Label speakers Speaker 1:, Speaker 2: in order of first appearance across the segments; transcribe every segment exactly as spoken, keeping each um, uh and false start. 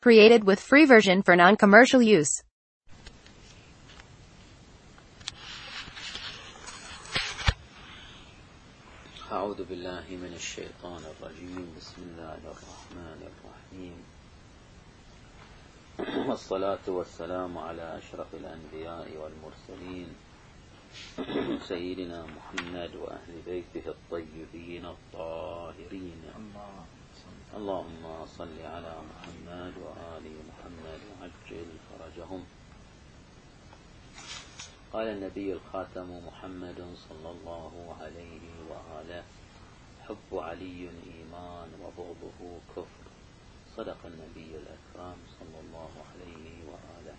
Speaker 1: Created with free version for non-commercial use.
Speaker 2: أعوذ بالله من الشيطان الرجيم. بسم الله الرحمن الرحيم. والصلاة والسلام على أشرف الأنبياء والمرسلين سيدنا محمد وأهل بيته الطيبين الطاهرين. اللهم صل على محمد وآل محمد وعجل فرجهم. قال النبي الخاتم محمد صلى الله عليه وآله: حب علي إيمان وبغضه كفر. صدق النبي الأكرم صلى الله عليه وآله.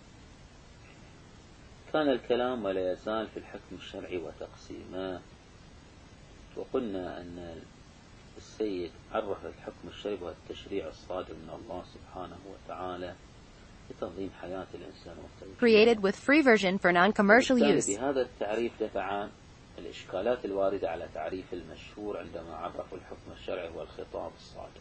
Speaker 2: كان الكلام ولا يزال في الحكم الشرعي وتقسيمه، وقلنا أن السيد عرف الحكم الشرعي والتشريع الصادر من الله سبحانه وتعالى لتنظيم حياة الإنسان والتوجيه.
Speaker 1: Created with free version for non-commercial use.
Speaker 2: بهذا التعريف دفع عن الإشكالات الواردة على تعريف المشهور عندما عرفوا الحكم الشرعي والخطاب الصادر.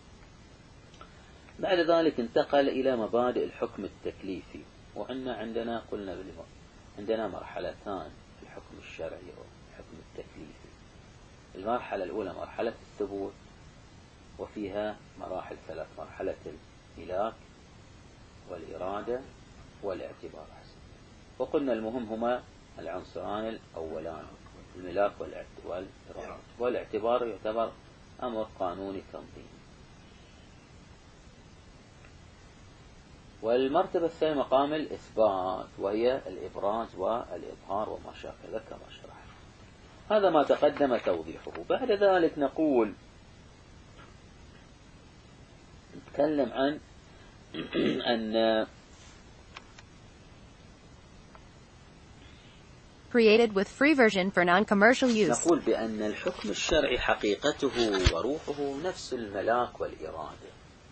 Speaker 2: بعد ذلك انتقل إلى مبادئ الحكم التكليفي، وعندنا عندنا قلنا بالماء عندنا مرحلتان في الحكم الشرعي والحكم التكليفي. المرحلة الأولى مرحلة الثبوت، وفيها مراحل ثلاث: مرحلة الملاك والإرادة والاعتبار. وقلنا المهم هما العنصران الأولان: الملاك والإرادة، والاعتبار يعتبر أمر قانوني تنظيمي. والمرتبة الثانية مقام الإثبات، وهي الإبراز والإظهار وما شاكل كما شرح. هذا ما تقدم توضيحه. بعد ذلك نقول نتكلم عن أن
Speaker 1: Created with free version for non-commercial use.
Speaker 2: نقول بأن الحكم الشرعي حقيقته وروحه نفس الملاك والإرادة،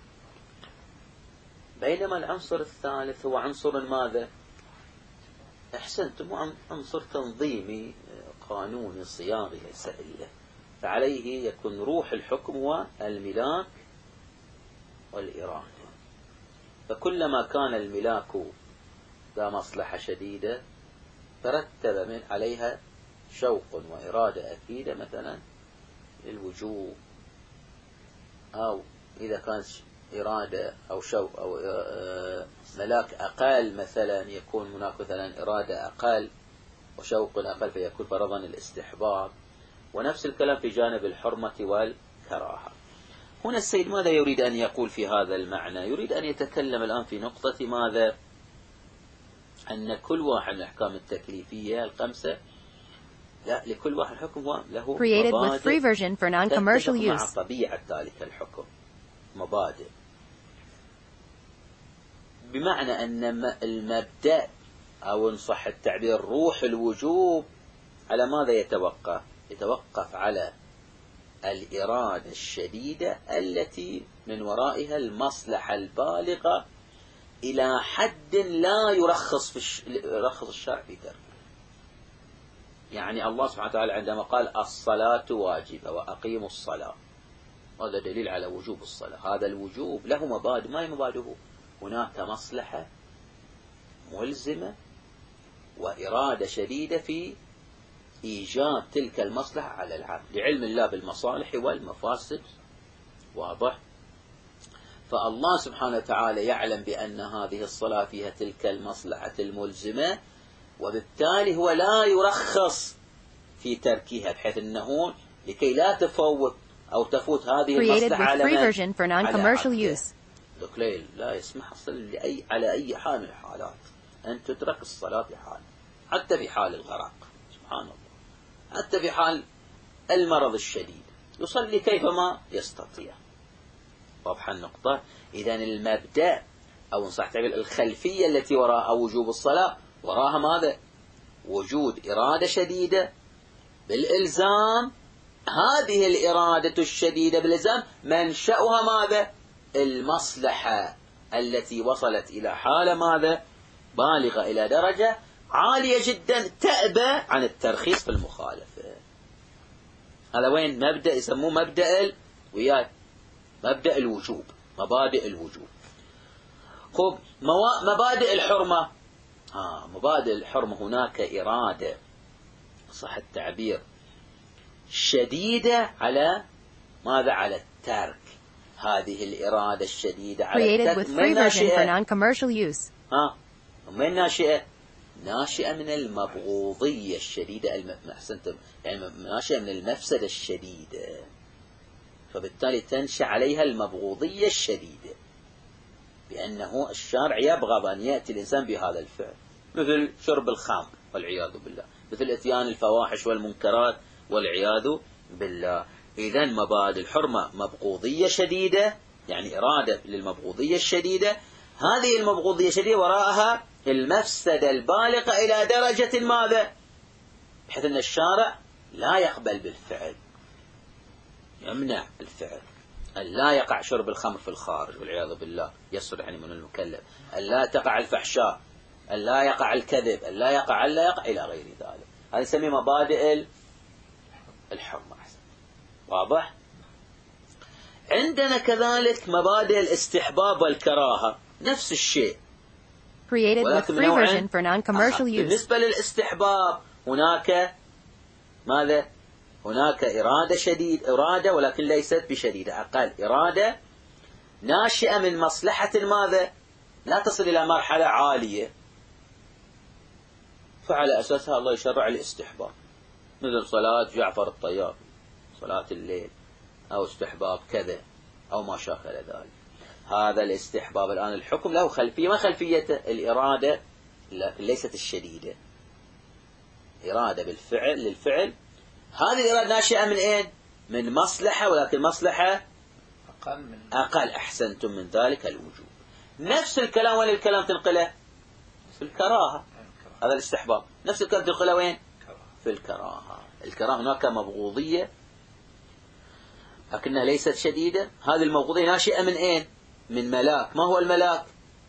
Speaker 2: بينما العنصر الثالث هو عنصر ماذا؟ أحسنتم، عنصر تنظيمي قانوني صياغي ليس إلا، فعليه يكون روح الحكم هو الملاك والإرادة. فكلما كان الملاك ذا مصلحة شديدة ترتب من عليها شوق وإرادة أكيدة، مثلا للوجوب، أو إذا كانت إرادة أو شوق أو ملاك أقل مثلا يكون هناك مثلا إرادة أقل وشوق أقل فيكون فرضا الاستحباب. ونفس الكلام في جانب الحرمة والكراهة. هنا السيد ماذا يريد أن يقول في هذا المعنى؟ يريد أن يتكلم الآن في نقطة ماذا؟ أن كل واحد من الأحكام التكليفية الخمسة، لا، لكل واحد حكم له
Speaker 1: Created with free version for non-commercial use.
Speaker 2: مع طبيعة ذلك الحكم، مبادئ، بمعنى أن المبدأ أو إن صح التعبير روح الوجوب على ماذا يتوقف؟ يتوقف على الإرادة الشديدة التي من ورائها المصلحة البالغة إلى حد لا يرخص في الش... يرخص الشرع في تركه. يعني الله سبحانه وتعالى عندما قال الصلاة واجبة وأقيموا الصلاة، هذا دليل على وجوب الصلاة. هذا الوجوب له مبادئ، ما هي مبادئه؟ هناك مصلحة ملزمة وإرادة شديدة في إيجاد تلك المصلحة على العبد، لعلم الله بالمصالح والمفاسد. واضح؟ فالله سبحانه وتعالى يعلم بأن هذه الصلاة فيها تلك المصلحة الملزمة، وبالتالي هو لا يرخص في تركها، بحيث أنه لكي لا تفوت أو تفوت هذه المصلحة على على عبده. لا يسمح لأي على أي حال من الحالات أن تترك الصلاة في حال، حتى في حال الغرق، سبحان الله، حتى في حال المرض الشديد يصلي كيفما يستطيع. واضحة النقطة؟ إذن المبدأ أو صح تعبير الخلفية التي وراء وجوب الصلاة وراها ماذا؟ وجود إرادة شديدة بالإلزام. هذه الإرادة الشديدة بالإلزام منشأها ماذا؟ المصلحة التي وصلت إلى حالة ماذا؟ بالغة إلى درجة عالية جدا تأبى عن الترخيص في المخالفة. هذا وين مبدأ يسموه مبدأ وياك مبدأ الوجوب، مبادئ الوجوب. خب مبادئ الحرمة. آه مبادئ الحرمة هناك إرادة صح التعبير شديدة على ماذا؟ على الترك. هذه الإرادة الشديدة على الترك من ناشئة آه من ناشئة ناشئة من المبغوضية الشديدة الم... أحسنتم يعني ناشئة من المفسدة الشديدة، فبالتالي تنشأ عليها المبغوضية الشديدة، بأنه الشارع يبغض أن يأتي الإنسان بهذا الفعل، مثل شرب الخمر والعياذ بالله، مثل إتيان الفواحش والمنكرات والعياذ بالله. إذن مبادئ الحرمة مبغوضية شديدة، يعني إرادة للمبغوضية الشديدة. هذه المبغوضية الشديدة وراءها المفسدة البالغة إلى درجة ماذا؟ بحيث أن الشارع لا يقبل بالفعل، يمنع الفعل. أن لا يقع شرب الخمر في الخارج والعياذ بالله، يصر يعني من المكلف. أن لا تقع الفحشاء، أن لا يقع الكذب، أن لا يقع أن لا يقع إلى غير ذلك. هذا يسمى مبادئ الحرمة. واضح؟ عندنا كذلك مبادئ الاستحباب والكراهة، نفس الشيء. بالنسبة للاستحباب هناك ماذا؟ هناك إرادة شديد إرادة ولكن ليست بشديدة، أقل إرادة ناشئة من مصلحة ماذا؟ لا تصل إلى مرحلة عالية، فعلى أساسها الله يشرع الاستحباب، مثل صلاة جعفر الطيار، صلاة الليل، أو استحباب كذا أو ما شاكل ذلك. هذا الاستحباب الآن الحكم له خلفية، ما خلفيته؟ الإرادة ليست الشديدة، إرادة بالفعل للفعل. هذه الإرادة ناشئة من أين؟ من مصلحة، ولكن مصلحة أقل, من أقل. أحسنتم من ذلك الوجوب. نفس الكلام وين الكلام تنقله؟ في الكراهة. هذا الاستحباب نفس الكلام تنقله وين؟ في الكراهة. الكراهة هناك مبغوضية لكنها ليست شديدة. هذه المبغوضية ناشئة من أين؟ من ملاك. ما هو الملاك؟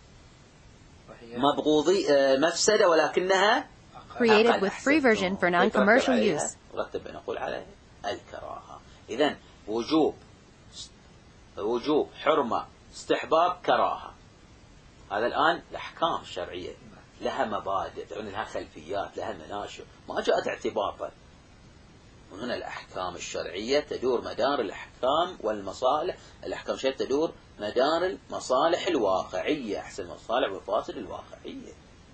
Speaker 2: مبغوضي مفسدة ولكنها
Speaker 1: created with free version for non-commercial use.
Speaker 2: رتب نقول عليها الكراهة. إذن وجوب وجوب حرمة استحباب كراهة. هذا الآن الأحكام الشرعية لها مبادئ، لها خلفيات، لها مناشئ، ما جاءت اعتباطا. وهنا الأحكام الشرعية تدور مدار الأحكام والمصالح. الأحكام الشرعية تدور مدار المصالح الواقعية، أحسن المصالح والمفاسد الواقعية.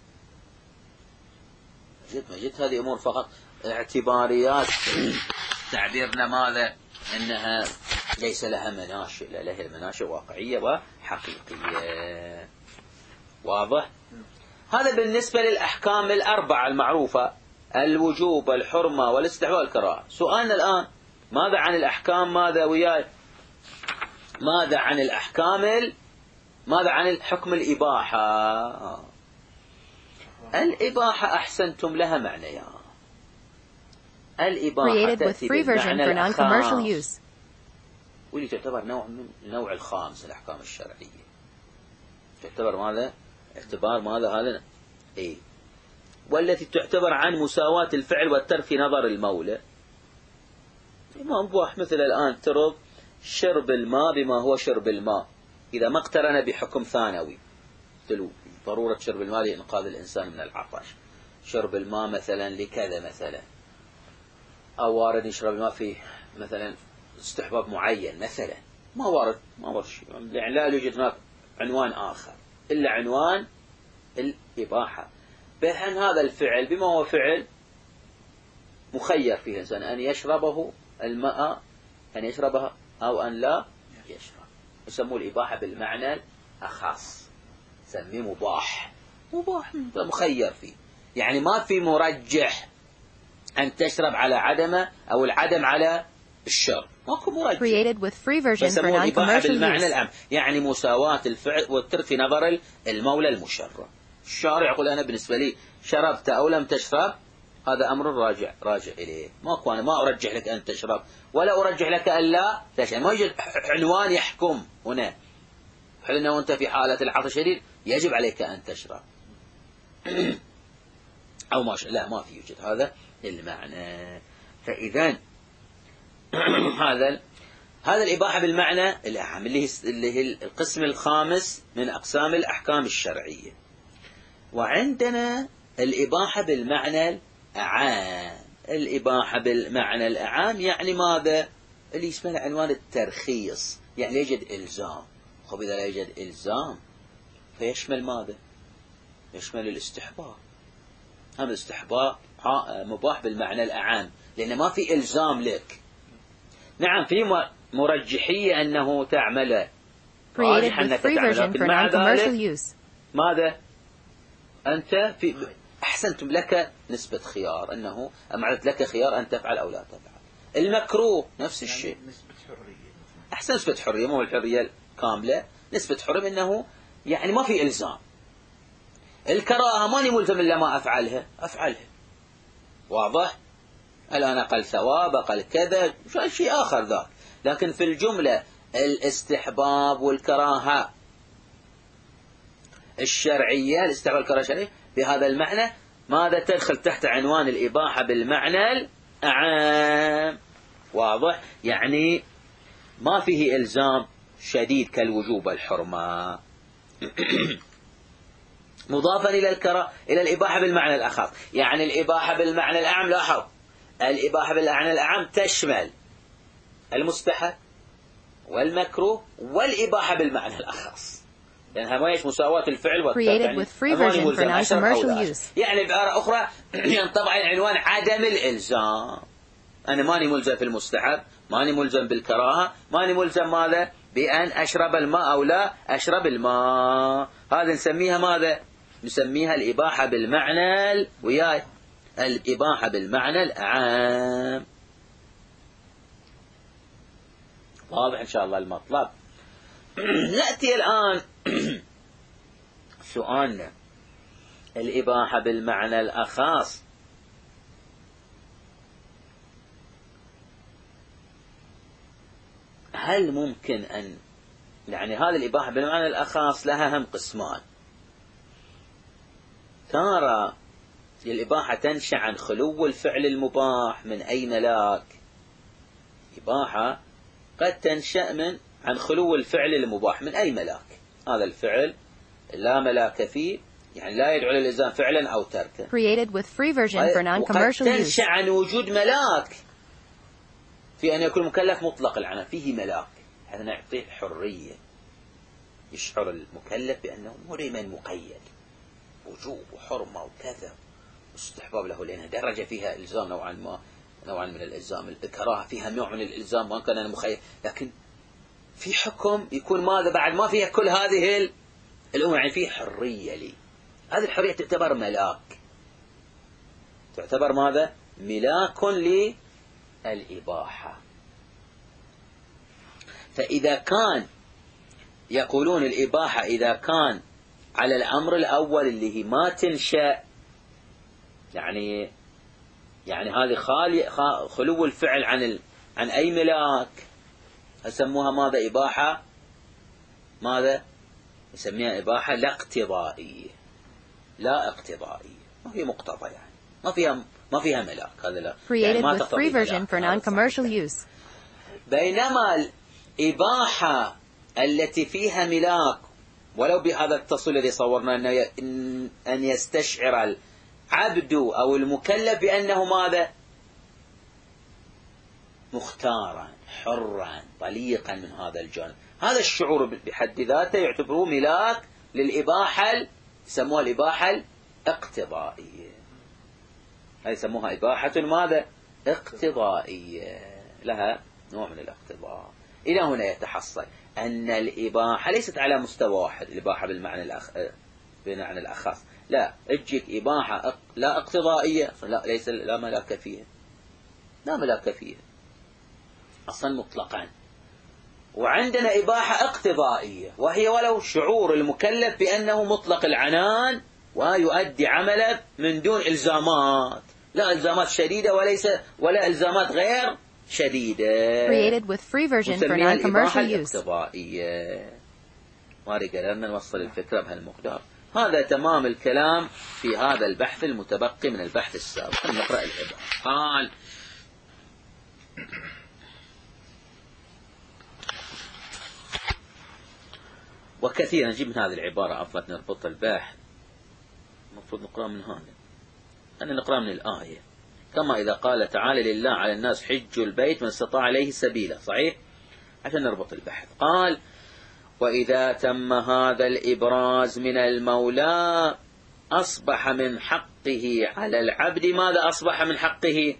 Speaker 2: جد ما جد هذه أمور فقط اعتباريات تعبيرنا ماذا؟ أنها ليس لها مناشئ، لا لها مناشئ واقعية وحقيقية. واضح؟ هذا بالنسبة للأحكام الأربعة المعروفة: الوجوب، الحرمة، والاستحباب، والكراهة. سؤالنا الآن ماذا عن الأحكام؟ ماذا وياي؟ ماذا عن الأحكام ال... ماذا عن الحكم الإباحة؟ الإباحة أحسنتم لها معنيان. الإباحة تأتي بالمعنى الخاص، واللي تعتبر نوع من النوع الخامس الأحكام الشرعية. تعتبر ماذا؟ اعتبار ماذا هذا؟ إيه. والتي تعتبر عن مساواة الفعل والترك في نظر المولى. ما مباح مثل الآن ترض شرب الماء بما هو شرب الماء إذا ما اقترن بحكم ثانوي، تلو ضرورة شرب الماء لإنقاذ الإنسان من العطش، شرب الماء مثلا لكذا مثلا، أو وارد يشرب الماء في مثلا استحباب معين مثلا، ما وارد ما وارد شيء، يعني لا يوجد هناك عنوان آخر إلا عنوان الإباحة. بأن هذا الفعل بما هو فعل مخير فيه الإنسان أن يشربه الماء، أن يشربها أو أن لا يشرب، يسموه الإباحة بالمعنى الأخص، سميه مباح. مباح مخير فيه، يعني ما في مرجح أن تشرب على عدمه أو العدم على الشرب، ماكو مرجح. فسموه الإباحة بالمعنى العام، يعني مساواة الفعل والترك في نظر المولى المشرع. الشارع يقول أنا بالنسبة لي شربت أو لم تشرب هذا أمر راجع راجع إليه، ماكو أنا ما أرجح لك أن تشرب ولا أرجح لك أن لا تشرب. ما يوجد عنوان يحكم هنا، حل أنه أنت في حالة العطش الشديد يجب عليك أن تشرب أو ما لا ما في يوجد هذا المعنى. فإذا هذا هذا الإباحة بالمعنى الأعم اللي هي القسم الخامس من أقسام الأحكام الشرعية. وعندنا الإباحة بالمعنى الأعام. الإباحة بالمعنى الأعام يعني ماذا؟ اللي يسمى عنوان الترخيص، يعني لا يوجد إلزام. خب إذا لا يوجد إلزام فيشمل ماذا؟ يشمل الاستحباب. هم الاستحباب مباح بالمعنى الأعام لأن ما في إلزام لك. نعم في مرجحية أنه تعمل راجح أنك تعمل، لكن مع ذلك ماذا؟ أنت في أحسنتم لك نسبة خيار، أنه أمعدت لك خيار أن تفعل أو لا تفعل. المكروه نفس الشيء،
Speaker 3: نسبة حرية،
Speaker 2: أحسن نسبة حرية، مو الحرية الكاملة، نسبة حرية أنه يعني ما في إلزام. الكراهة ماني ملزم إلا ما أفعلها أفعلها، واضح؟ الآن أقل ثواب أقل كذا شيء آخر ذاك، لكن في الجملة الاستحباب والكراهة الشرعية، الاستحباب والكراهة الشرعية بهذا المعنى ماذا تدخل تحت عنوان الإباحة بالمعنى الأعام، واضح؟ يعني ما فيه إلزام شديد كالوجوب والحرمة. مضافا إلى الكراهة إلى الإباحة بالمعنى الأخص، يعني الإباحة بالمعنى الأعم. لاحظ الإباحة بالمعنى الأعم تشمل المستحب والمكروه والإباحة بالمعنى الأخص، لأنها ما يش مساواة الفعل والترك، يعني, يعني بعبارة أخرى ينطبق العنوان عدم الإلزام. أنا ماني ملزم في المستحب، ماني ملزم بالكراهة، ماني ملزم ماذا؟ بأن أشرب الماء أو لا أشرب الماء. هذا نسميها ماذا؟ نسميها الإباحة بالمعنى وياي الإباحة بالمعنى الأعام. واضح إن شاء الله المطلب. نأتي الآن سؤالنا الإباحة بالمعنى الأخص. هل ممكن أن يعني هذه الإباحة بالمعنى الأخص لها هم قسمان. ترى الإباحة تنشأ عن خلو الفعل المباح من أي ملاك. إباحة قد تنشأ من عن خلو الفعل المباح من أي ملاك. هذا الفعل لا ملاك فيه، يعني لا يدعو للإلزام فعلا أو تركا.
Speaker 1: Created with free version for non-commercial
Speaker 2: use. تنشأ عن وجود ملاك في أن يكون مكلف مطلق العنان، فيه ملاك، هذا نعطيه حرية، يشعر المكلف بأنه مريما مقيد، وجوب وحرمة وكذا، واستحباب له، لأنها درجة فيها إلزام نوعا ما، نوعا من الإلزام. الكراهة فيها نوع من الإلزام وأن كان أنا مخير، لكن في حكم يكون ماذا بعد ما فيها كل هذه الأمور، يعني فيه حرية لي. هذه الحرية تعتبر ملاك، تعتبر ماذا؟ ملاك للإباحة. فإذا كان يقولون الإباحة إذا كان على الأمر الأول اللي هي ما تنشأ، يعني يعني هذه خالي خلو الفعل عن ال عن أي ملاك، يسموها ماذا؟ إباحة ماذا؟ يسميها إباحة لا اقتضائية. لا اقتضائية، ما في مقتضى، يعني ما فيها ما فيها ملاك. هذا لا يعني ما تقتضي ملاك. بينما الإباحة التي فيها ملاك ولو بهذا التصل الذي صورنا أن يستشعر العبد أو المكلف بأنه ماذا؟ مختارا حرا طليقا من هذا الجانب. هذا الشعور بحد ذاته يعتبره ملاك للإباحة، يسموها الإباحة الاقتضائية. هذه يسموها إباحة ماذا؟ اقتضائية، لها نوع من الاقتضاء. إلى هنا يتحصل أن الإباحة ليست على مستوى واحد. الإباحة بالمعنى الأخ... بالمعنى الأخص، لا اجيك إباحة لا اقتضائية، لا ليس لا ملاك فيها، لا ملاك فيها أصلا مطلقا. وعندنا إباحة اقتضائية، وهي ولو شعور المكلف بأنه مطلق العنان ويؤدي عمله من دون إلزامات، لا إلزامات شديدة وليس ولا إلزامات غير شديدة.
Speaker 1: Created with free version for non-commercial use.
Speaker 2: ما قدرنا نوصل الفكرة بهالمقدار. هذا تمام الكلام في هذا البحث المتبقي من البحث السابق. نقرأ العبارة. قال وكثيرا نجيب من هذه العبارة عفوا نربط الباحث، المفروض نقرأ من هذا، أنا نقرأ من الآية. كما إذا قال تعالى لله على الناس حج البيت من استطاع إليه سبيلا، صحيح؟ عشان نربط البحث. قال وإذا تم هذا الإبراز من المولى أصبح من حقه على العبد، ماذا أصبح من حقه؟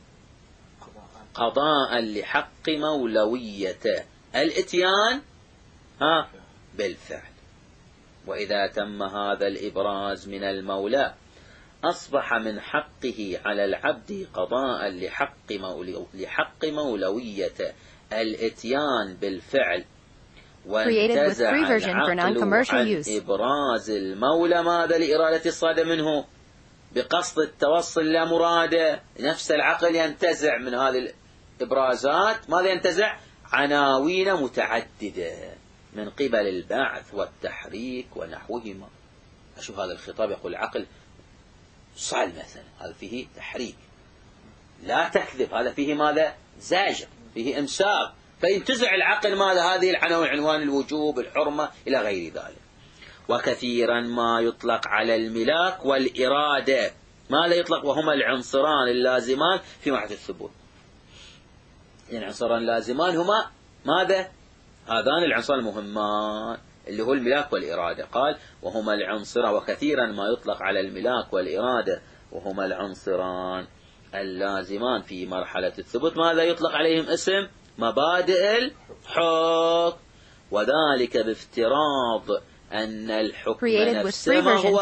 Speaker 2: قضاء لحق مولويته، الاتيان ها بالفعل. وإذا تم هذا الإبراز من المولى أصبح من حقه على العبد قضاء لحق مولو لحق مولويته، الاتيان بالفعل. وانتزع العقل عن إبراز المولى ماذا لإرادة الصادة منه بقصد التوصل إلى مراده. نفس العقل ينتزع من هذه الإبرازات، ماذا ينتزع؟ عناوين متعددة من قبل البعث والتحريك ونحوهما. أشوف هذا الخطاب يقول العقل صال مثلا، هذا فيه تحريك، لا تكذب، هذا فيه ماذا؟ زاجر، فيه إمساك، فينتزع العقل ماذا؟ هذه العناوين، عنوان الوجوب، الحرمة، إلى غير ذلك. وكثيرا ما يطلق على الملاك والإرادة، ماذا يطلق؟ وهما العنصران اللازمان في مرحلة الثبوت. يعني العنصران اللازمان هما ماذا؟ هذان العنصران المهمان اللي هو الملاك والإرادة. قال وهما العنصران، وكثيرا ما يطلق على الملاك والإرادة وهما العنصران اللازمان في مرحلة الثبوت، ماذا يطلق عليهم؟ اسم مبادئ الحكم. وذلك بافتراض أن الحكم نفسه هو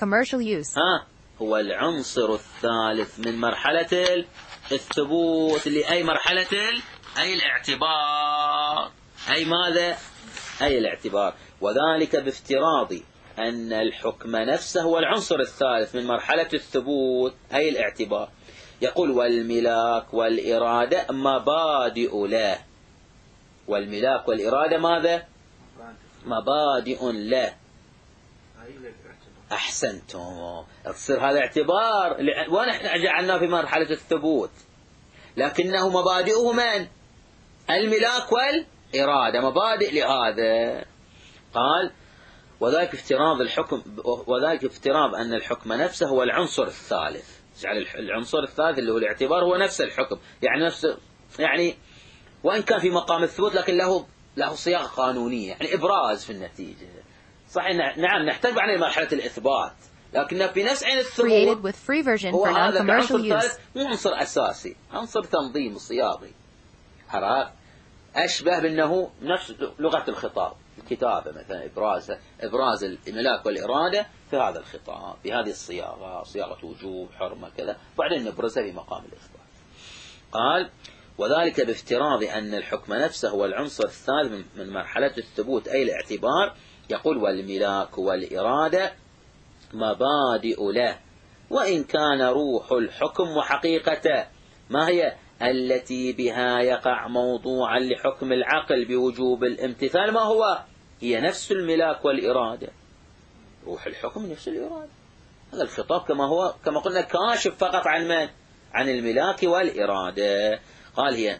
Speaker 2: ها هو العنصر الثالث من مرحلة الثبوت، لأي مرحلة؟ أي الاعتبار، أي ماذا؟ أي الاعتبار. وذلك بافتراض أن الحكم نفسه هو العنصر الثالث من مرحلة الثبوت، أي الاعتبار. يقول والملاك والإرادة مبادئ له، والملاك والإرادة ماذا؟ مبادئ له. أحسنتم، تصير هذا اعتبار، ونحن جعلناه في مرحلة الثبوت، لكنه مبادئه من؟ الملاك والإرادة، مبادئ لهذا. قال وذلك افتراض الحكم، وذلك افتراض أن الحكم نفسه هو العنصر الثالث. جعل العنصر الثالث اللي هو الاعتبار هو نفس الحكم، يعني نفس، يعني وإن كان في مقام الثبوت لكن له له صياغة قانونية، يعني إبراز في النتيجة. صحيح نعم نحتاج عن مرحلة الإثبات، لكن في نفس عين الثبوت هو هذا العنصر الثالث مو عنصر أساسي، عنصر تنظيم صياغي. عرفت؟ أشبه بأنه نفس لغة الخطاب، الكتابة مثلا، إبراز إبراز الملاك والإرادة في هذا الخطاب، في هذه الصياغة، صياغة وجوب، حرمة، كذا، وبعدين نبرزها في مقام الإثبات. قال وذلك بافتراض أن الحكم نفسه هو العنصر الثالث من مرحلة الثبوت، أي الاعتبار. يقول والملاك والإرادة مبادئ له، وإن كان روح الحكم وحقيقته، ما هي؟ التي بها يقع موضوعا لحكم العقل بوجوب الامتثال، ما هو؟ هي نفس الملاك والإرادة، روح الحكم نفس الإرادة. هذا الخطاب كما هو كما قلنا كاشف فقط عن من؟ عن الملاك والإرادة. قال هي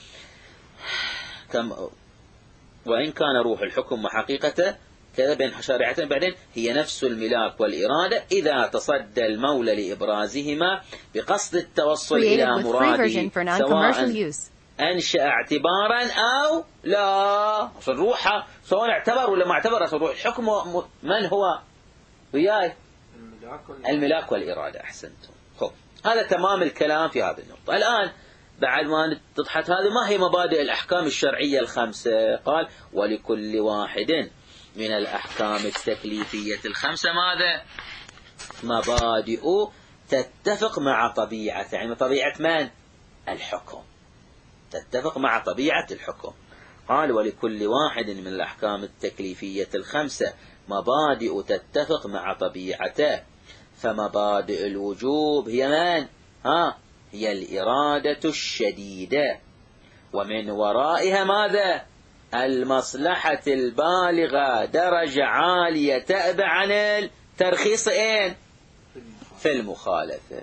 Speaker 2: كم وإن كان روح الحكم وحقيقته كذا بين شارعتين، بعدين هي نفس الملاك والإرادة إذا تصدى المولى لإبرازهما بقصد التوصل إلى مراده، سواء أنشأ اعتبارا أو لا. روحها سواء اعتبر ولا ما اعتبر، روح الحكم من هو؟ وياي الملاك والإرادة. أحسنتم. خب هذا تمام الكلام في هذه النقطة. الآن بعد ما اتضحت هذه، ما هي مبادئ الأحكام الشرعية الخمسة؟ قال ولكل واحد من الأحكام التكليفية الخمسة ماذا؟ مبادئ تتفق مع طبيعة، يعني طبيعة من؟ الحكم، تتفق مع طبيعة الحكم. قال ولكل واحد من الأحكام التكليفية الخمسة مبادئ تتفق مع طبيعته. فمبادئ الوجوب هي من؟ ها هي الإرادة الشديدة، ومن ورائها ماذا؟ المصلحة البالغة درجة عالية تأبى عن الترخيص إين؟ في المخالفة.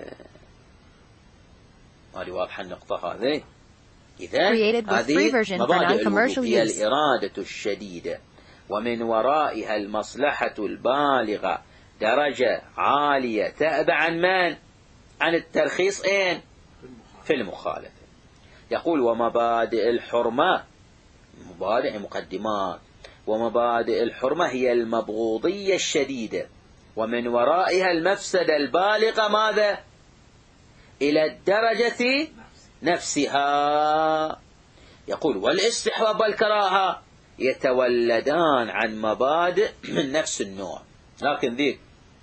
Speaker 2: هذه واضحة النقطة هذه. إذن هذه مبادئ الوجوب هي الإرادة الشديدة، ومن ورائها المصلحة البالغة درجة عالية تأبى عن من؟ عن الترخيص إن في المخالفة. يقول ومبادئ الحرمة، مبادئ مقدمات، ومبادئ الحرمة هي المبغوضية الشديدة، ومن ورائها المفسدة البالغة ماذا؟ إلى الدرجة نفسها. يقول والاستحباب والكراهة يتولدان عن مبادئ من نفس النوع، لكن ذيك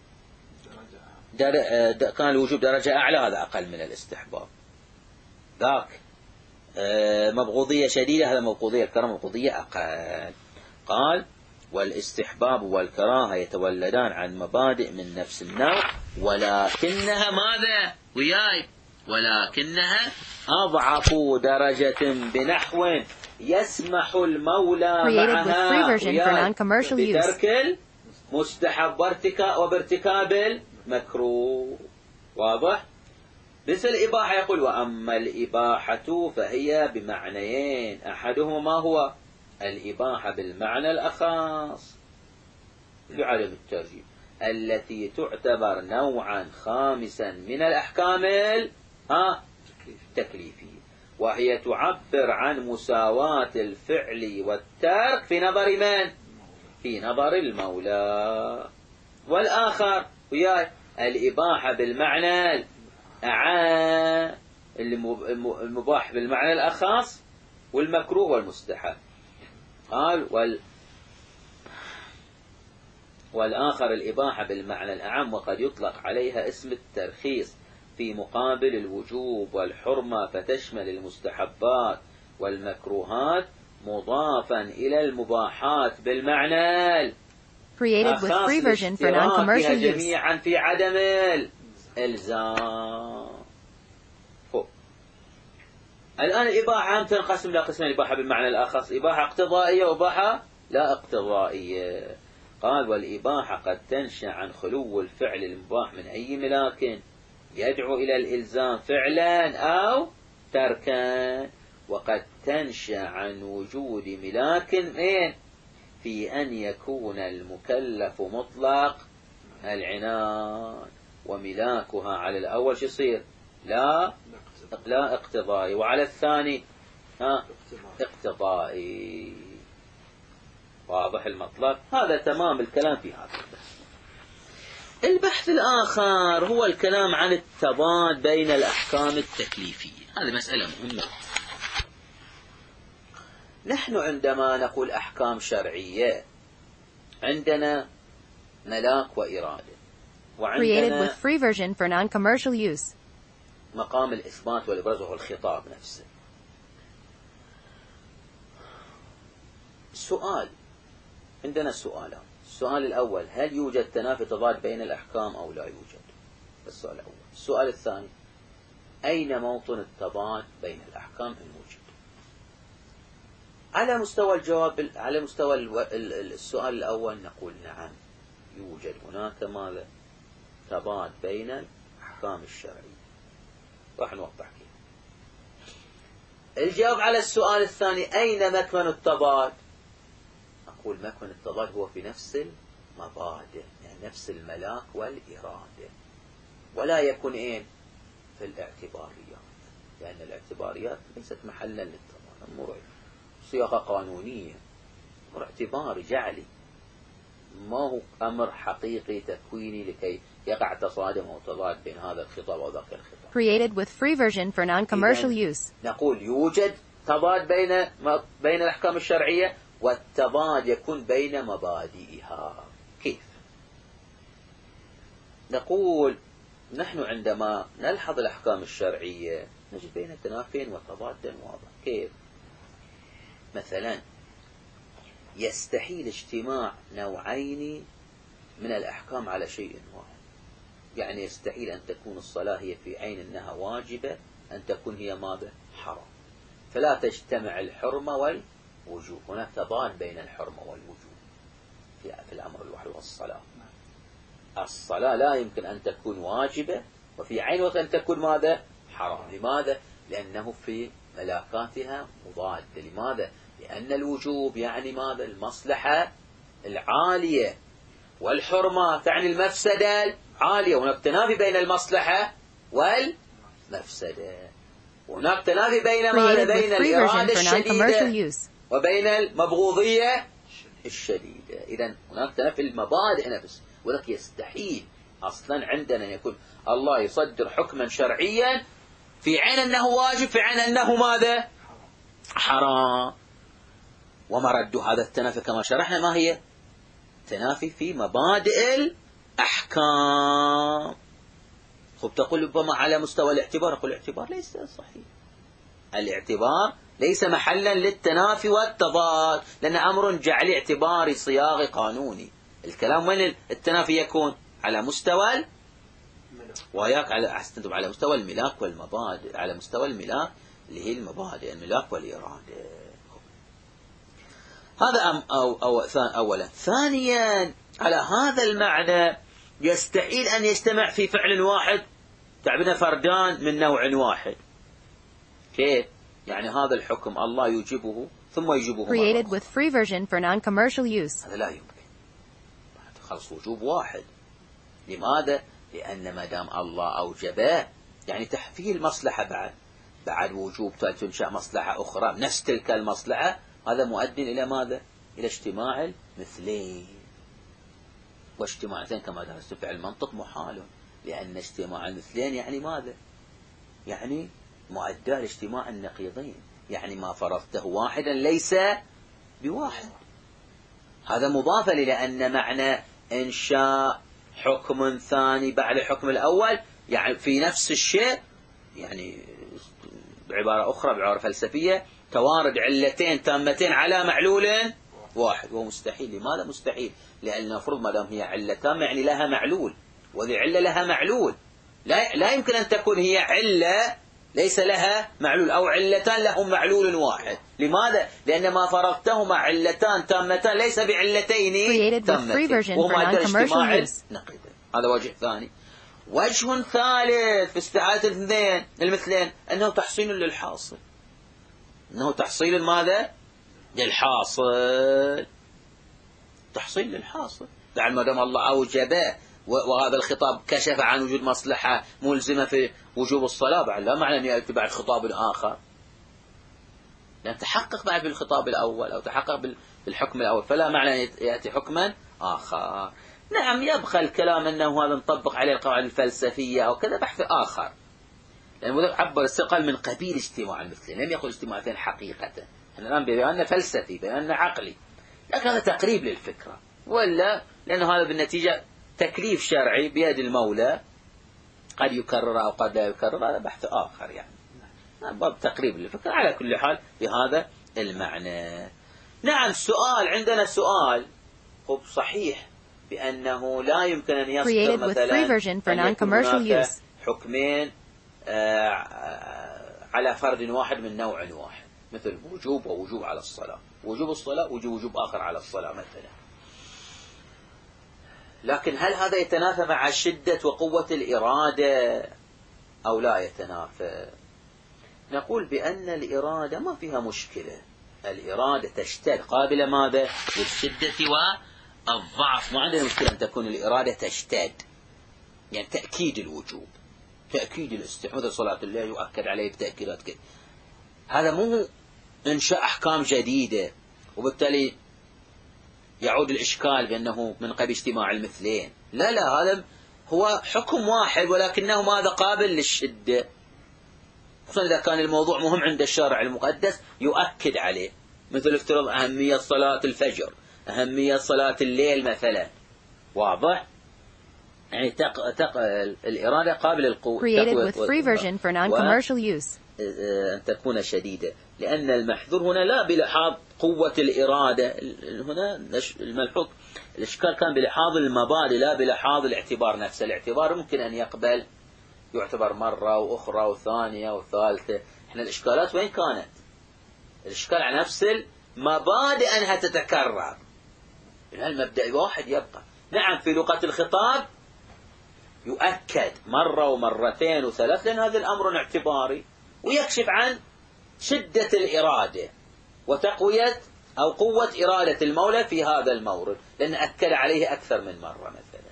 Speaker 2: در... كان الوجوب درجة أعلى، هذا أقل من الاستحباب. ذاك مبغوضية شديدة، هذا مبغوضية الكراهة مبغوضية أقل. قال والاستحباب والكراهة يتولدان عن مبادئ من نفس النوع، ولكنها ماذا؟ وياي ولكنها أضعف درجة بنحو يسمح المولى معها بترك المستحب وبارتكاب المكروه. واضح؟ مثل الإباحة، يقول وأما الإباحة فهي بمعنيين، أحدهما ما هو؟ الإباحة بالمعنى الأخص لعدم الترجيح، التي تعتبر نوعا خامسا من الأحكام التكليفية، وهي تعبر عن مساواة الفعل والترك في نظر من؟ في نظر المولى. والآخر وياي الإباحة بالمعنى الأعام، المباح بالمعنى الأخص، والمكروه والمستحب. قال وال والآخر الإباحة بالمعنى الأعم، وقد يطلق عليها اسم الترخيص في مقابل الوجوب والحرمة، فتشمل المستحبات والمكروهات مضافا إلى المباحات بالمعنى
Speaker 1: Created with free version for non-commercial use.
Speaker 2: جميعا في عدم الإلزام. فوق. الآن الإباحة تنقسم إلى قسمين: الإباحة بالمعنى الأخص، إباحة اقتضائية وإباحة لا اقتضائية. قال والإباحة قد تنشأ عن خلو الفعل المباح من أي ملاك يدعو إلى الإلزام فعلا أو تركا، وقد تنشأ عن وجود ملاك إيه؟ في أن يكون المكلف مطلق العنان، وملاكها على الأول شو يصير؟ لا لا اقتضائي، وعلى الثاني ها اقتضائي. واضح المطلب؟ هذا تمام الكلام في هذا البحث. البحث الآخر هو الكلام عن التضاد بين الأحكام التكليفية. هذه مسألة مهمة. نحن عندما نقول أحكام شرعية عندنا ملاك وإرادة، وعندنا
Speaker 1: Created with free version for non-commercial use.
Speaker 2: مقام الإثبات والإبراز وهو الخطاب نفسه. السؤال عندنا سؤالان. السؤال الأول: هل يوجد تنافي تضاد بين الأحكام أو لا يوجد؟ السؤال الأول. السؤال الثاني: أين موطن التضاد بين الأحكام الموجودة؟ على مستوى الجواب، على مستوى السؤال الأول نقول نعم، يوجد هناك ماذا؟ تضاد بين الأحكام الشرعية. راح نوضح كيف. الجواب على السؤال الثاني: أين مكمن التضاد؟ أقول مكمن التضاد هو في نفس المبادئ، يعني نفس الملاك والإرادة، ولا يكون إيه؟ في الاعتباريات، لأن الاعتباريات ليست محلا للتضاد، أمور صياغة قانونية، أمر اعتباري جعلي، ما هو أمر حقيقي تكويني لكي يقع تصادم أو تضاد بين هذا الخطاب وذاك الخطاب.
Speaker 1: Created with free version for non-commercial use.
Speaker 2: نقول يوجد تضاد بين بين الأحكام الشرعية، والتضاد يكون بين مبادئها. كيف؟ نقول نحن عندما نلحظ الأحكام الشرعية نجد بين تنافين وتضاد واضح. كيف؟ مثلا يستحيل اجتماع نوعين من الأحكام على شيء واحد، يعني يستحيل أن تكون الصلاة هي في عين أنها واجبة أن تكون هي ماذا؟ حرام، فلا تجتمع الحرمة والوجوب. هناك تضاد بين الحرمة والوجوب في الأمر الواحد والصلاة. الصلاة لا يمكن أن تكون واجبة وفي عين وقت أن تكون ماذا؟ حرام. لماذا؟ لأنه في ملاكاتها مضاد. لماذا؟ لأن الوجوب يعني ماذا؟ المصلحة العالية، والحرمة تعني المفسدة العالية، وهناك تنافي بين المصلحة والمفسدة، وهناك تنافي بين ماذا؟ بين الإرادة الشديدة وبين المبغوضية الشديدة. إذن هناك تنافي المبادئ نفس، ولكن يستحيل أصلا عندنا أن يكون الله يصدر حكما شرعيا في عين أنه واجب، في عين أنه ماذا؟ حرام. ومرد هذا التنافي كما شرحنا ما هي؟ تنافي في مبادئ الأحكام. خب تقول ربما على مستوى الاعتبار، أقول الاعتبار ليس صحيح، الاعتبار ليس محلا للتنافي والتضاد، لأن أمر جعلي اعتباري صياغي قانوني. الكلام وين التنافي يكون؟ على مستوى، وياك على أحسنتم، على مستوى الملاك والمبادئ، على مستوى الملاك اللي هي المبادئ، الملاك والإرادة. هذا أم أو أو أولا. ثانيا، على هذا المعنى يستحيل أن يجتمع في فعل واحد تعبنا فردان من نوع واحد. كيف؟ يعني هذا الحكم الله يوجبه ثم يجيبه
Speaker 1: created with free version for non-commercial use.
Speaker 2: هذا لا يمكن. خلص وجوب واحد. لماذا؟ لأن ما دام الله أوجبه يعني تحفيه المصلحة بعد بعد وجوب تنشأ مصلحة أخرى نفس تلك المصلحة، هذا مؤدي إلى ماذا؟ إلى اجتماع المثلين. واجتماع الاثنين كما درست في المنطق محال، لأن اجتماع المثلين يعني ماذا؟ يعني مؤدى لاجتماع النقيضين، يعني ما فرضته واحدا ليس بواحد. هذا مضاف إلى أن معنى إنشاء حكم ثاني بعد الحكم الأول يعني في نفس الشيء، يعني بعبارة أخرى بعبارة فلسفية توارد علتين تامتين على معلول واحد، وهو مستحيل. لماذا مستحيل؟ لأن المفروض ما دام هي علة تامة يعني لها معلول، وذي علة لها معلول، لا لا يمكن أن تكون هي علة ليس لها معلول، أو علتان لهم معلول واحد. لماذا؟ لأن ما فرضتهما علتان تامتان ليس بعلتين تامتين، وهما اجتماع نقيض. هذا وجه ثاني. وجه ثالث في استعادة الاثنين المثلين أنه تحصيل للحاصل، أنه تحصيل ماذا؟ للحاصل، تحصيل للحاصل. يعني ما دام الله أوجبه وهذا الخطاب كشف عن وجود مصلحة ملزمة في وجوب الصلاة، بعد لا معنى أن يأتي بعد خطاب آخر، لأن تحقق بعد بالخطاب الأول أو تحقق بالحكم الأول، فلا معنى أن يأتي حكما آخر. نعم يبقى الكلام أنه هذا نطبق عليه القواعد الفلسفية أو كذا، بحث آخر، لأنه يعني عبر الثقل من قبيل اجتماع المثلين، لم يقل اجتماعتين حقيقة. احنا الآن بيان فلسفي، بيان عقلي، لكن هذا تقريب للفكرة، ولا لأنه هذا بالنتيجة تكليف شرعي بيد المولى، قد يكرر أو قد لا يكرر، هذا بحث آخر. يعني باب تقريب للفكرة. على كل حال بهذا المعنى. نعم سؤال، عندنا سؤال. خب صحيح بأنه لا يمكن أن يصدر مثلا حكمين على فرد واحد من نوع واحد، مثل وجوب ووجوب على الصلاة، وجوب الصلاة وجوب وجوب آخر على الصلاة مثلا. لكن هل هذا يتنافى مع شدة وقوة الإرادة أو لا يتنافى؟ نقول بأن الإرادة ما فيها مشكلة، الإرادة تشتد قابلة ماذا؟ للشدة والضعف. ما عندنا مشكلة أن تكون الإرادة تشتد، يعني تأكيد الوجوب، تأكيد الاستحباب، مثل صلاة الله يؤكد عليه بتأكيدات كده. هذا مو إنشاء أحكام جديدة، وبالتالي يعود الإشكال بأنه من قبل اجتماع المثلين. لا لا، هذا هو حكم واحد ولكنه ماذا؟ قابل للشدة، خصوصا إذا كان الموضوع مهم عند الشارع المقدس يؤكد عليه، مثل افترض أهمية صلاة الفجر، أهمية صلاة الليل مثلا. واضح؟ يعني تق... تق... الإرادة قابلة للقوة
Speaker 1: created with free version for non-commercial use.
Speaker 2: أن تكون شديدة، لأن المحذور هنا لا بلحاظ قوة الإرادة، هنا الملحوظ الإشكال كان بلحاظ المبادئ لا بلحاظ الاعتبار نفسه. الاعتبار ممكن أن يقبل، يعتبر مرة وأخرى وثانية وثالثة. إحنا الإشكالات وين كانت؟ الإشكال على نفس المبادئ أنها تتكرر، المبدأ واحد يبقى. نعم في لغة الخطاب يؤكد مرة ومرتين وثلاث، لأن هذا الأمر اعتباري ويكشف عن شدة الإرادة وتقوية أو قوة إرادة المولى في هذا المورد، لأن أكد عليه أكثر من مرة مثلا.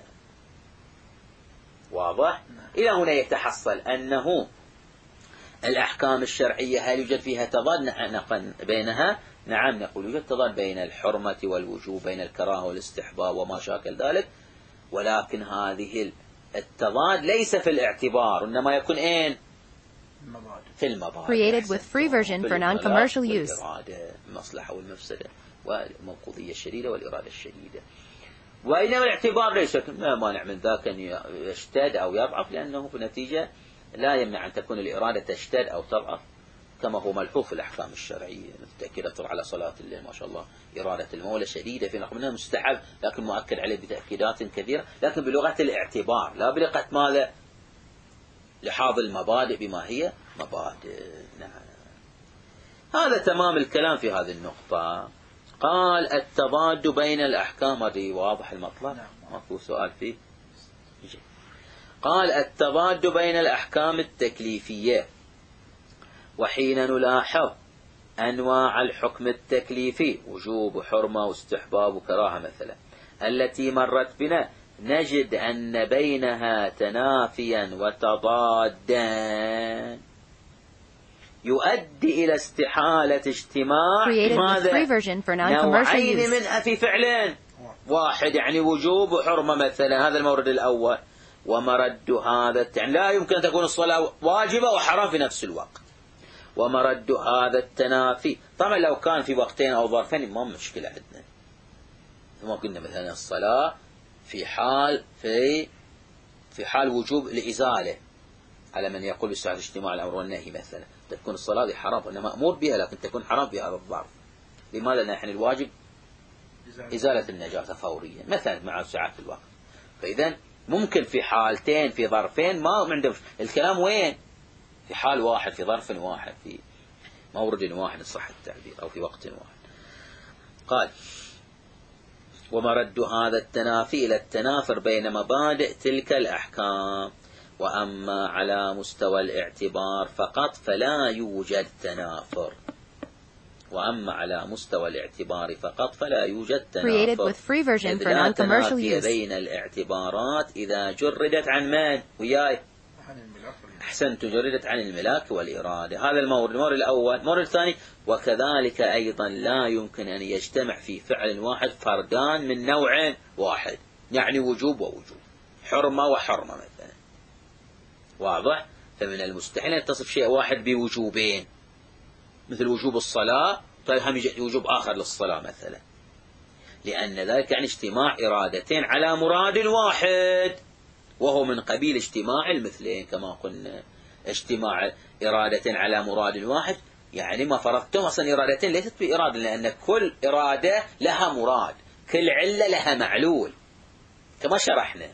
Speaker 2: واضح؟ إلى هنا يتحصل أنه الأحكام الشرعية هل يوجد فيها تضاد بينها؟ نعم، نقول يوجد تضاد بين الحرمة والوجوب، بين الكراهة والاستحباب وما شاكل ذلك، ولكن هذه التضاد ليس في الاعتبار، إنما يكون أين؟ في المبادئ.
Speaker 1: Created with free version for non-commercial use.
Speaker 2: والإرادة، المصلحة والمفسدة والموقوذية الشديدة والإرادة الشديدة. وإنما الاعتبار ليس لا مانع من ذاك أن يشتد أو يضعف، لأنه في النتيجة لا يمنع أن تكون الإرادة تشتد أو تضعف، كما هو ملحوظ في الأحكام الشرعية. تأكيد على صلاة الليل ما شاء الله إرادة المولى شديدة، في نقل منها مستحب لكن مؤكد عليه بتأكيدات كثيرة، لكن بلغة الاعتبار لا بلغة ماذا؟ لحاظ المبادئ بما هي مبادئ. نعم، هذا تمام الكلام في هذه النقطة. قال التضاد بين الأحكام، هذه واضح المطلب، ماكو سؤال فيه. قال التضاد بين الأحكام التكليفية، وحين نلاحظ أنواع الحكم التكليفي وجوب وحرمة واستحباب وكراهة مثلا التي مرت بنا، نجد أن بينها تنافيا وتضادا يؤدي إلى استحالة اجتماع نوعين منها في فعلين واحد، يعني وجوب وحرمة مثلا، هذا المورد الأول. ومرد هذا يعني لا يمكن أن تكون الصلاة واجبة وحرام في نفس الوقت. ومرد هذا التنافي، طبعا لو كان في وقتين أو ظرفين ما مشكلة عندنا، ما قلنا مثلا الصلاة في حال في في حال وجوب الإزالة على من يقول بساعة اجتماع الأمر والنهي مثلا، تكون الصلاة دي حرام وإنما مأمور بها، لكن تكون حرام في هذا الظرف. لماذا؟ نحن الواجب إزالة النجاسة فوريا مثلا مع ساعة الوقت. فإذا ممكن في حالتين في ظرفين ما عندهم الكلام، وين؟ في حال واحد، في ظرف واحد، في مورد واحد صح التعبير، أو في وقت واحد. قال ومرد هذا التنافي إلى التنافر بين مبادئ تلك الأحكام. وأما على مستوى الاعتبار فقط فلا يوجد تنافر. وأما على مستوى الاعتبار فقط فلا يوجد تنافر، إذ لا تنافي بين الاعتبارات إذا جردت عن من؟ وياي أحسنت، جردت عن الملاك والإرادة. هذا المورد المورد الأول. المورد الثاني وكذلك أيضا لا يمكن أن يجتمع في فعل واحد فردان من نوع واحد، يعني وجوب ووجوب، حرمة وحرمة مثلا. واضح؟ فمن المستحيل أن تصف شيء واحد بوجوبين، مثل وجوب الصلاة طيب هم يجي وجوب آخر للصلاة مثلا، لأن ذلك يعني اجتماع إرادتين على مراد واحد، وهو من قبيل اجتماع المثلين. كما قلنا اجتماع إرادتين على مراد واحد، يعني ما فرضتم أصلا إرادتين ليست بإرادة، لأن كل إرادة لها مراد، كل علة لها معلول كما شرحنا.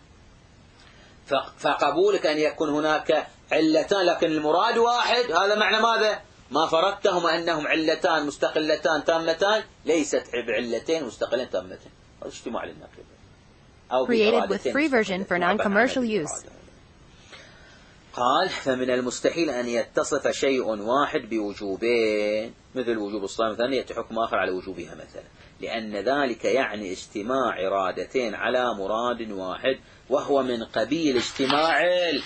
Speaker 2: فقبولك أن يكون هناك علتان لكن المراد واحد، هذا معنى ماذا؟ ما فرضتهما أنهم علتان مستقلتان تامتان، ليست بعلتين مستقلتين تامتين، هذا اجتماع للنقيض.
Speaker 1: Created with free version for non-commercial use.
Speaker 2: قال فمن المستحيل أن يتصف شيء واحد بوجوبين، مثل وجوب الصلاة مثلا يأتي حكم آخر على وجوبها مثلا، لأن ذلك يعني اجتماع إرادتين على مراد واحد، وهو من قبيل اجتماع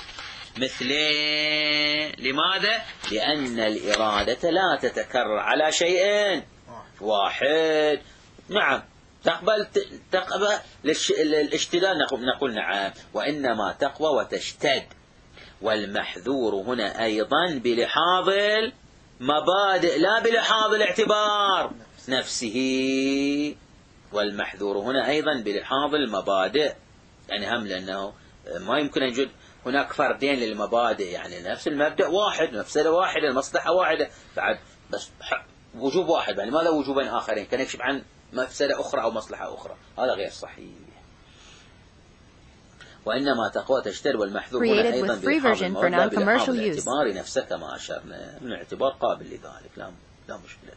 Speaker 2: المثلين. لماذا؟ لأن الإرادة لا تتكرر على شيء واحد. نعم، تقبل تقبل الاشتداد، نقول نعم، وإنما تقوى وتشتد. والمحذور هنا أيضا بلحاظ المبادئ لا بلحاظ الاعتبار نفسه. والمحذور هنا أيضا بلحاظ المبادئ، يعني هم لأنه ما يمكن أن يوجد هناك فردين للمبادئ، يعني نفس المبدأ واحد، مفسدة واحدة، المصلحة واحدة، بعد بس وجوب واحد، يعني ماذا وجوبين آخرين؟ كان يكشف عن مفسدة أخرى أو مصلحة أخرى، هذا غير صحيح. وإنما تقوى تشتري. والمحذور هنا أيضا بلحاظ الاعتبار نفسه كما أشرنا، من الاعتبار قابل لذلك، لا لا مشكلة.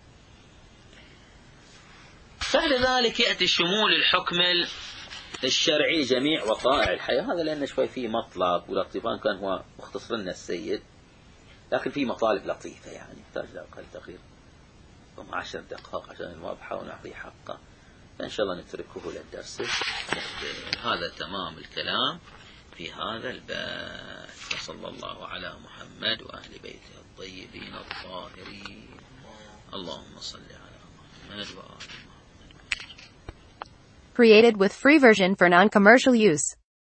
Speaker 2: بعد ذلك يأتي شمول الحكم الشرعي جميع وقائع الحياة. هذا لأن شوي فيه مطلب، والاقتفان كان هو مختصر لنا السيد، لكن فيه مطالب لطيفة يعني يحتاج لأقل تغيير. هم عشر دقائق عشان المربحة ونعطيه حقه، فإن شاء الله نتركه للدرس. هذا تمام الكلام في هذا الباب. صلى الله على محمد وأهل بيته الطيبين الطاهرين. اللهم صل على محمد وآل محمد.
Speaker 1: Created with free version for non-commercial use.